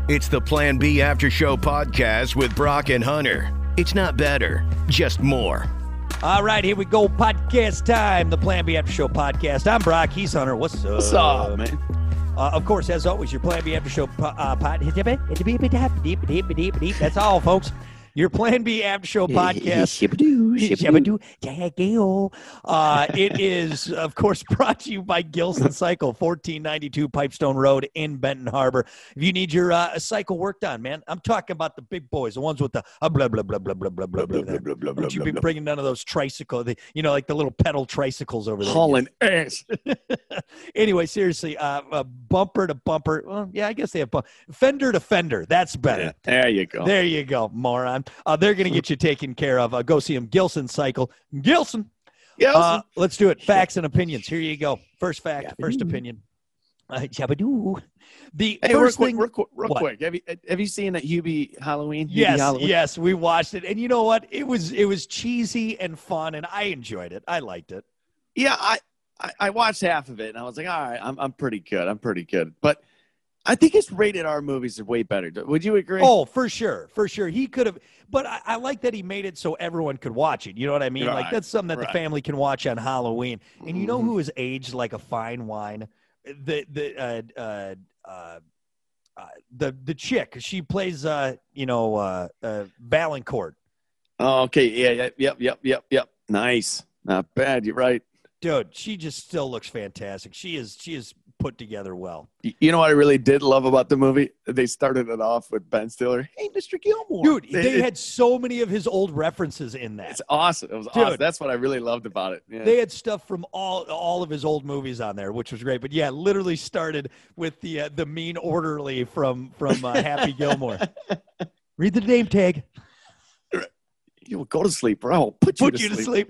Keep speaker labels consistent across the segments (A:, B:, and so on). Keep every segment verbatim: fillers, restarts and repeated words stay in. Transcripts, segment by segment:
A: It's the Plan B After Show podcast with Brock and Hunter. It's not better, just more.
B: All right, here we go. Podcast time. The Plan B After Show podcast. I'm Brock. He's Hunter. What's up?
C: What's up, man?
B: Uh, of course, as always, your Plan B After Show po- uh, pod. That's all, folks. Your Plan B After Show podcast. uh, it is, of course, brought to you by Gilson Cycle, fourteen ninety-two Pipestone Road in Benton Harbor. If you need your uh, cycle worked on, man, I'm talking about the big boys, the ones with the uh, blah, blah, blah, blah, blah, blah, blah, blah, blah, blah, blah. Don't you be bringing none of those tricycle, the, you know, like the little pedal tricycles over there.
C: Hauling ass.
B: Anyway, seriously, uh, uh, bumper to bumper. Well, yeah, I guess they have bump- fender to fender. That's better.
C: Yeah, there you go.
B: There you go, moron. Uh, they're going to get you taken care of. Uh, go see them. Gilson Cycle. Gilson.
C: Yes.
B: Uh, let's do it. Facts and opinions. Here you go. First fact, Yabba-doo. First opinion. Uh, Jabba-doo. The
C: hey,
B: first
C: real
B: thing,
C: quick, real, real
B: what?
C: quick. Have you have you seen that Hubie Halloween? Hubie
B: Yes,
C: Halloween?
B: yes, we watched it, and you know what? It was it was cheesy and fun, and I enjoyed it. I liked it.
C: Yeah, I, I I watched half of it, and I was like, all right, I'm I'm pretty good. I'm pretty good, but I think his rated R movies are way better. Would you agree?
B: Oh, for sure, for sure. He could have, but I, I like that he made it so everyone could watch it. You know what I mean?
C: Right,
B: Like that's something that
C: right.
B: the family can watch on Halloween. And
C: Mm-hmm.
B: you know who is aged like a fine wine? The the uh, uh, uh, uh, the the chick. She plays, uh, you know, uh, uh, Valancourt.
C: Oh, okay. Yeah. Yep. Yep. Yep. Yep. Yep. Nice. Not bad. You're right.
B: Dude, she just still looks fantastic. She is she is put together well.
C: You know what I really did love about the movie? They started it off with Ben Stiller. Hey, Mister Gilmore.
B: Dude,
C: they,
B: they
C: it,
B: had so many of his old references in that.
C: It's awesome. It was
B: Dude.
C: awesome. That's what I really loved about it. Yeah.
B: They had stuff from all all of his old movies on there, which was great. But yeah, literally started with the uh, the mean orderly from from uh, Happy Gilmore. Read the name tag.
C: You will go to sleep, or I'll put you,
B: Put
C: to,
B: you
C: sleep.
B: to sleep.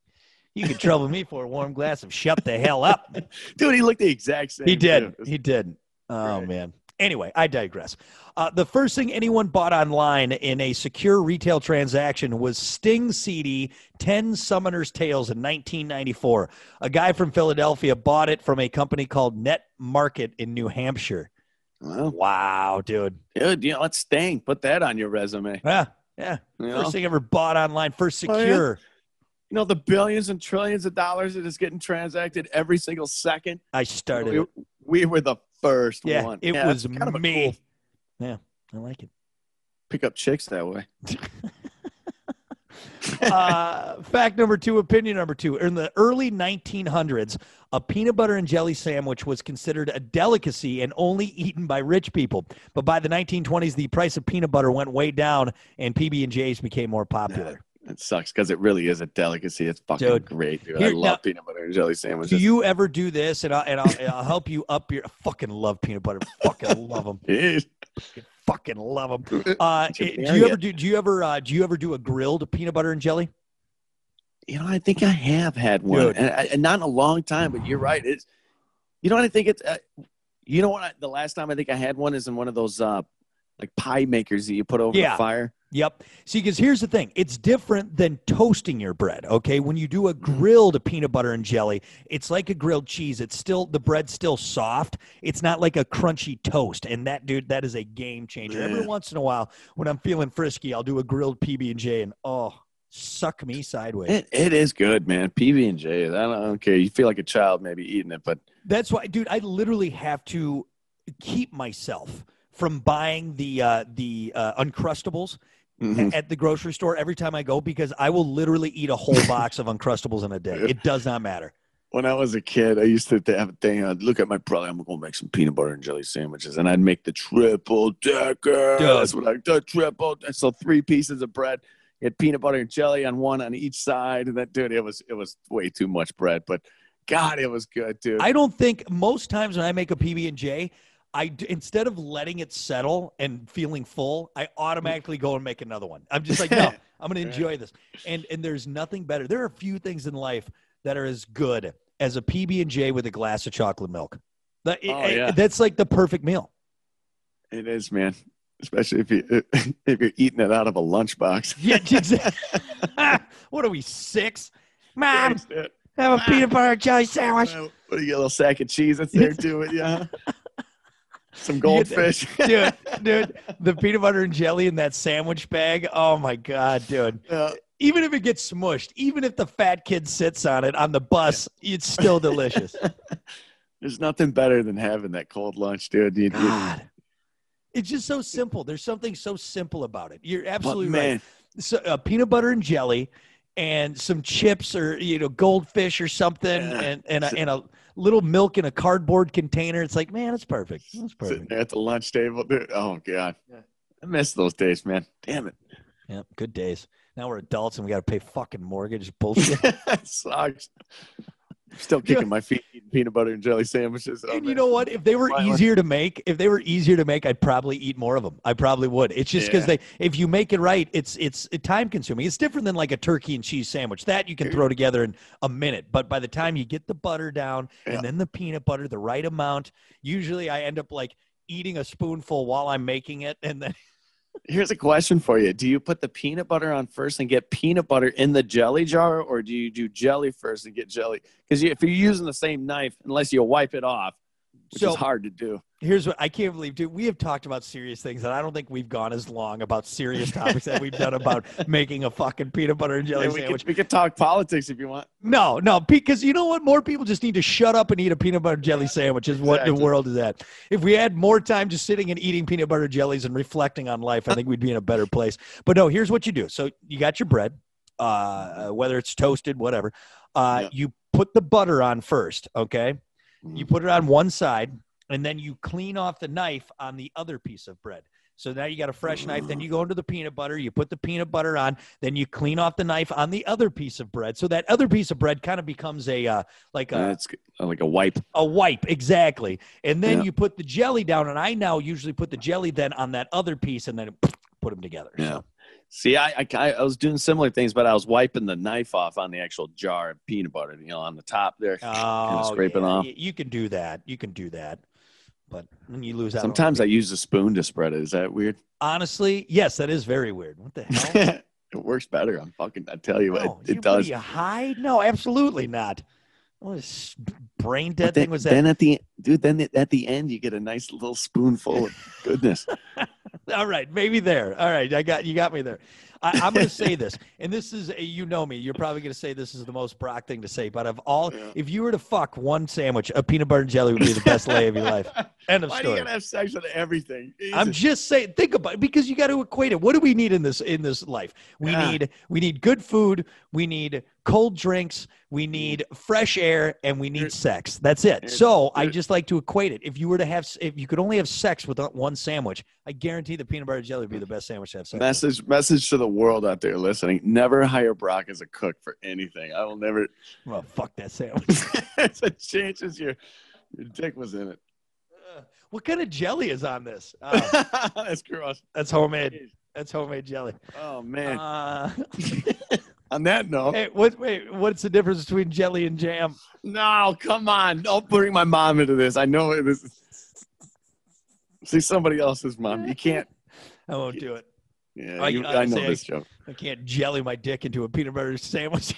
B: You can trouble me for a warm glass of shut the hell up.
C: Dude, he looked the exact same.
B: He did.
C: too.
B: He did. Oh,
C: Right.
B: man. Anyway, I digress. Uh, the first thing anyone bought online in a secure retail transaction was Sting C D, ten Summoner's Tales in nineteen ninety-four. A guy from Philadelphia bought it from a company called Net Market in New Hampshire.
C: Well,
B: Wow, dude.
C: dude, you know, let's Sting. Put that on your resume.
B: Yeah, yeah.
C: You
B: First
C: know?
B: thing ever bought online, first
C: Oh, yeah?
B: secure.
C: You know, the billions and trillions of dollars that is getting transacted every single second.
B: I started
C: we,
B: it.
C: we were the first
B: Yeah,
C: one.
B: it
C: Yeah,
B: was
C: that's kind of a
B: me.
C: cool
B: Yeah, I like it.
C: pick up chicks that way.
B: uh, fact number two, opinion number two. In the early nineteen hundreds, a peanut butter and jelly sandwich was considered a delicacy and only eaten by rich people. But by the nineteen twenties, the price of peanut butter went way down, and P B and J's became more popular.
C: It sucks because it really is a delicacy. It's fucking
B: Dude,
C: great, dude.
B: here-
C: I love
B: now-
C: peanut butter and jelly sandwiches.
B: Do you ever do this? And I'll, and I'll, and I'll help you up your. I fucking love peanut butter. Fucking love them.
C: It
B: Fucking love them. Uh,
C: Did you
B: it- do
C: marry
B: you ever
C: it?
B: do? Do you ever? Uh, do you ever do a grilled peanut butter and jelly?
C: You know, I think I have had one,
B: Dude.
C: and, I- and not in a long time. But you're right. It's. You know what I think it's. Uh, you know what? I, the last time I think I had one is in one of those uh, like pie makers that you put over
B: Yeah.
C: the fire.
B: Yep. See, because here's the thing. It's different than toasting your bread, okay? When you do a grilled peanut butter and jelly, it's like a grilled cheese. It's still, the bread's still soft. It's not like a crunchy toast. And that, dude, that is a game changer.
C: Yeah.
B: Every once in a while, when I'm feeling frisky, I'll do a grilled P B and J, and oh, suck me sideways.
C: It, it is good, man. P B and J. I don't, I don't care. You feel like a child maybe eating it, but
B: That's why, dude, I literally have to keep myself from buying the uh, the uh, Uncrustables
C: Mhm.
B: at the grocery store every time I go, because I will literally eat a whole box of Uncrustables in a day. It does not matter.
C: when I was a kid, I used to have a thing. I'd look at my brother. I'm going to make some peanut butter and jelly sandwiches, and I'd make the triple decker.
B: Dude.
C: That's what I the triple. So three pieces of bread. You had peanut butter and jelly on one on each side, and that dude, it was it was way too much bread, but God, it was good, dude.
B: I don't think most times when I make a P B and J, I d- instead of letting it settle and feeling full, I automatically go and make another one. I'm just like, no, I'm going to enjoy this. And and there's nothing better. There are a few things in life that are as good as a P B and J with a glass of chocolate milk. That,
C: Oh,
B: it-
C: yeah.
B: That's like the perfect meal.
C: It is, man. Especially if you if you're eating it out of a lunchbox.
B: Yeah, exactly. What are we, six? Mom, have a peanut butter and jelly sandwich.
C: What do you get, a little sack of cheese that's there too? Yeah. Some
B: You get
C: goldfish.
B: that- dude, dude, the peanut butter and jelly in that sandwich bag. Oh my God, dude.
C: Yeah.
B: Even if it gets smushed, even if the fat kid sits on it on the bus, it's still delicious.
C: There's nothing better than having that cold lunch, dude. You, you,
B: God. It's just so simple. There's something so simple about it. You're absolutely
C: but, man,
B: right. So, uh, peanut butter and jelly and some chips or, you know, goldfish or something
C: Yeah.
B: and, and, a, and a little milk in a cardboard container. It's like, man, it's perfect. It's
C: sitting
B: perfect.
C: there at the lunch table, dude. Oh, God.
B: Yeah.
C: I miss those days, man. Damn it.
B: Yeah, good days. Now we're adults and we got to pay fucking mortgage. Bullshit.
C: It sucks. I'm still kicking my feet eating peanut butter and jelly sandwiches. Oh,
B: And you
C: man.
B: know what? If they were
C: Violent.
B: easier to make, if they were easier to make, I'd probably eat more of them. I probably would. It's just because
C: Yeah.
B: they, if you make it right, it's it's time consuming. It's different than like a turkey and cheese sandwich that you can throw together in a minute. But by the time you get the butter down
C: Yeah.
B: and then the peanut butter, the right amount, usually I end up like eating a spoonful while I'm making it, and then
C: Here's a question for you. Do you put the peanut butter on first and get peanut butter in the jelly jar, or do you do jelly first and get jelly? Because if you're using the same knife, unless you wipe it off, which
B: So-
C: is hard to do.
B: here's what I can't believe, dude. We have talked about serious things, and I don't think we've gone as long about serious topics that we've done about making a fucking peanut butter and jelly
C: Yeah, we,
B: sandwich.
C: could, we could talk politics if you want.
B: No, no, because you know what? More people just need to shut up and eat a peanut butter jelly sandwich is what the
C: Exactly.
B: world is at. If we had more time just sitting and eating peanut butter jellies and reflecting on life, I think we'd be in a better place. But no, here's what you do. So you got your bread, uh, whether it's toasted, whatever. Uh,
C: Yeah.
B: You put the butter on first, okay? You put it on one side, and then you clean off the knife on the other piece of bread. So now you got a fresh knife. Then you go into the peanut butter. You put the peanut butter on. Then you clean off the knife on the other piece of bread. So that other piece of bread kind of becomes a uh, like a,
C: That's like a wipe.
B: a wipe, exactly. And then
C: Yeah.
B: you put the jelly down. And I now usually put the jelly then on that other piece, and then put them together.
C: Yeah.
B: So,
C: See, I, I I was doing similar things, but I was wiping the knife off on the actual jar of peanut butter, you know, on the top there, kind
B: oh,
C: of scraping
B: yeah,
C: off.
B: y- You can do that. You can do that. But then you lose out. on-
C: Sometimes I use a spoon to spread it. Is that weird?
B: honestly, yes, that is very weird. What the hell?
C: It works better. I'm fucking. I tell you, what,
B: No,
C: it,
B: you,
C: it
B: what
C: does.
B: do you hide? No, absolutely not. What is brain dead
C: But then,
B: thing was that?
C: then at the dude, then at the end, you get a nice little spoonful of goodness.
B: All right, maybe there. All right, I got you. Got me there. I, I'm going to say this, and this is a, you know me. You're probably going to say this is the most Brock thing to say, but of all,
C: Yeah.
B: if you were to fuck one sandwich, a peanut butter and jelly would be the best lay of your life. End of
C: Why do you
B: story.
C: gotta have sex with everything?
B: I'm
C: Jesus.
B: just saying, think about it, because you got to equate it. What do we need in this in this life? We
C: Yeah.
B: need we need good food, we need cold drinks, we need fresh air, and we need
C: Here's-
B: sex. That's it.
C: here's-
B: So I
C: here's-
B: just like to equate it. If you were to have, if you could only have sex with one sandwich, I guarantee the peanut butter and jelly would be the best sandwich to have sex with.
C: Message message to the world out there listening: never hire Brock as a cook for anything. I will never.
B: Well, fuck that sandwich.
C: There's a chances your your dick was in it.
B: Uh, what kind of jelly is on this? Oh,
C: That's gross.
B: that's homemade. That's homemade jelly.
C: Oh man.
B: Uh,
C: On that note,
B: hey, what? Wait, what's the difference between jelly and jam?
C: no, come on, don't bring my mom into this. I know this. Is... See somebody else's mom. You can't.
B: I won't do it.
C: Yeah,
B: I-
C: you,
B: I
C: I know
B: say-
C: this joke.
B: I can't jelly my dick into a peanut butter sandwich.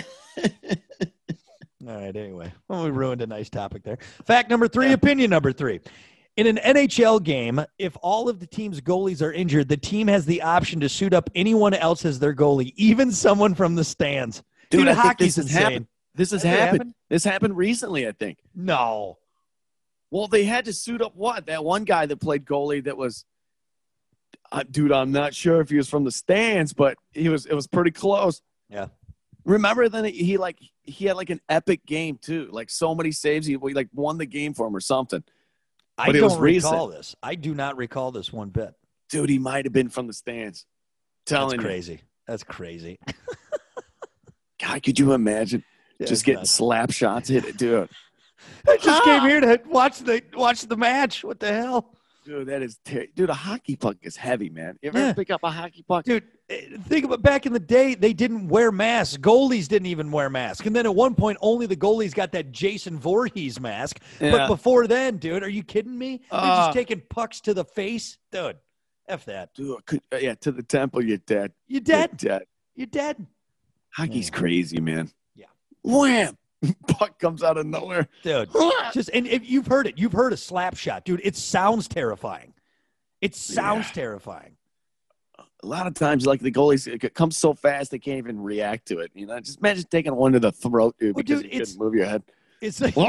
B: All right, anyway. Well, we ruined a nice topic there. Fact number three,
C: Yeah.
B: opinion number three. In an N H L game, if all of the team's goalies are injured, the team has the option to suit up anyone else as their goalie, even someone from the stands.
C: Dude,
B: Dude,
C: I think
B: hockey's
C: this has
B: insane.
C: happened. This has
B: Has it
C: happened.
B: happened?
C: This happened recently, I think.
B: No.
C: Well, they had to suit up what? That one guy that played goalie that was, uh, dude, I'm not sure if he was from the stands, but he was. It was pretty close.
B: Yeah.
C: Remember then he like he had like an epic game too, like so many saves. He we, like won the game for him or something.
B: I
C: But it was
B: don't recall
C: recent.
B: this. I do not recall this one bit.
C: Dude, he might have been from the stands. Telling
B: That's
C: you.
B: crazy. That's crazy.
C: God, could you imagine
B: Yeah,
C: just
B: it's
C: getting
B: nuts.
C: slap shots hit it, dude?
B: I just
C: Ah!
B: came here to watch the watch the match. What the hell?
C: Dude, that is ter- dude. A hockey puck is heavy, man. You ever
B: Yeah.
C: pick up a hockey puck?
B: Dude, eh, think about back in the day, they didn't wear masks. Goalies didn't even wear masks. And then at one point, only the goalies got that Jason Voorhees mask. But
C: Yeah.
B: before then, dude, are you kidding me? They're
C: Ah.
B: just taking pucks to the face. Dude, F that.
C: Dude, could, uh, yeah, to the temple, you're dead.
B: You dead.
C: You're dead.
B: You're dead.
C: Hockey's
B: Yeah.
C: crazy, man.
B: Yeah.
C: Wham! Puck comes out of nowhere.
B: Dude, just and if you've heard it, you've heard a slap shot, dude. It sounds terrifying. It sounds yeah. terrifying.
C: A lot of times, like the goalies, it comes so fast they can't even react to it. You know, just imagine taking one to the throat, dude, well, because dude, you couldn't move your head.
B: It's like,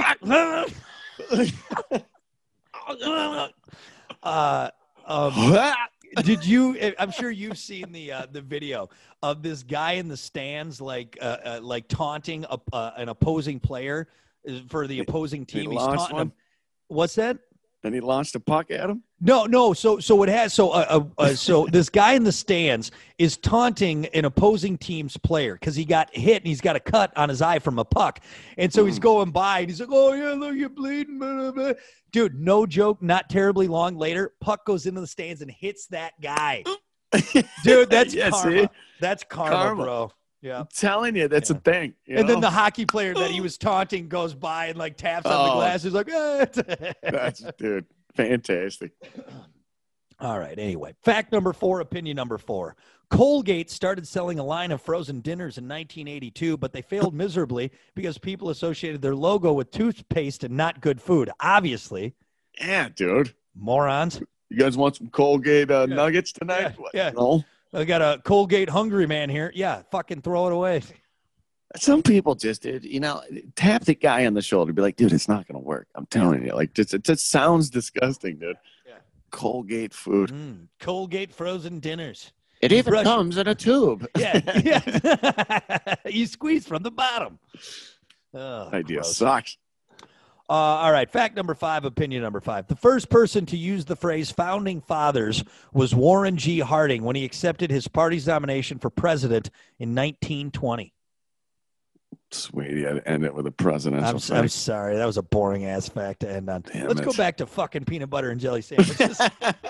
B: uh, um, did you? I'm sure you've seen the uh, the video of this guy in the stands, like uh, uh, like taunting a, uh, an opposing player for the opposing team. He's taunting him. What's that?
C: Then he launched a puck at him?
B: No, no. So, so it has. So, uh, uh, uh, so this guy in the stands is taunting an opposing team's player because he got hit and he's got a cut on his eye from a puck, and so he's going by and he's like, "Oh yeah, look, you're bleeding." Blah, blah, blah. Dude, no joke. Not terribly long later, puck goes into the stands and hits that guy. Dude, that's yeah, karma. See? That's karma, karma, bro. Yeah,
C: I'm telling you, that's yeah. a thing.
B: And know? Then the hockey player that he was taunting goes by and like taps on oh, the glass. He's like, eh.
C: "That's dude, fantastic."
B: All right. Anyway, fact number four, opinion number four. Colgate started selling a line of frozen dinners in nineteen eighty-two, but they failed miserably because people associated their logo with toothpaste and not good food. Obviously.
C: Yeah, dude.
B: Morons.
C: You guys want some Colgate uh,
B: yeah.
C: nuggets tonight?
B: Yeah. yeah.
C: No.
B: I got a Colgate hungry man here. Yeah, fucking throw it away.
C: Some people just did, you know, tap the guy on the shoulder, be like, dude, it's not going to work. I'm telling you, like, just, it just sounds disgusting, dude. Yeah. Colgate food.
B: Mm, Colgate frozen dinners.
C: It even Brush. comes in a tube.
B: Yeah, yeah. You squeeze from the bottom. Oh,
C: idea
B: gross.
C: Sucks.
B: Uh, all right, fact number five, opinion number five. The first person to use the phrase founding fathers was Warren G. Harding when he accepted his party's nomination for president in nineteen twenty.
C: Sweet, you had to end it with a presidential
B: I'm,
C: fact.
B: I'm sorry, that was a boring ass fact to end on.
C: Damn
B: Let's
C: it.
B: go back to fucking peanut butter and jelly sandwiches.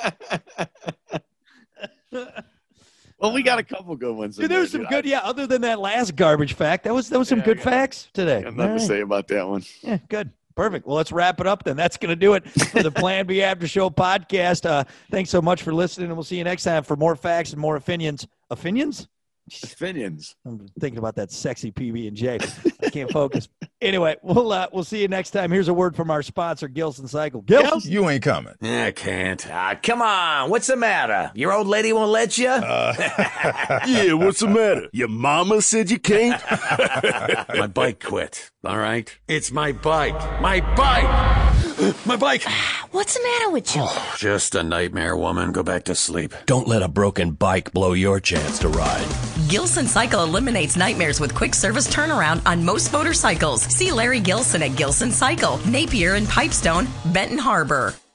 C: Well, we got a couple good ones.
B: Dude, there was some good, yeah. Other than that last garbage fact, that was that was some
C: yeah,
B: good
C: got,
B: facts today.
C: Got nothing right. to say about that one.
B: Yeah, good. Perfect. Well, let's wrap it up then. That's going to do it for the Plan B After Show podcast. Uh, thanks so much for listening, and we'll see you next time for more facts and more opinions. Opinions?
C: Opinions.
B: I'm thinking about that sexy P B and J. I can't focus. Anyway, we'll uh, we'll see you next time. Here's a word from our sponsor, Gilson Cycle. Gils?
D: You ain't coming.
E: I can't. Ah, come on. What's the matter? Your old lady won't let you?
D: Uh, yeah, what's the matter? Your mama said you can't?
E: My bike quit, all right? It's my bike. My bike! My bike!
F: What's the matter with you?
E: Oh, just a nightmare, woman. Go back to sleep.
G: Don't let a broken bike blow your chance to ride.
F: Gilson Cycle eliminates nightmares with quick service turnaround on most motorcycles. See Larry Gilson at Gilson Cycle, Napier and Pipestone, Benton Harbor.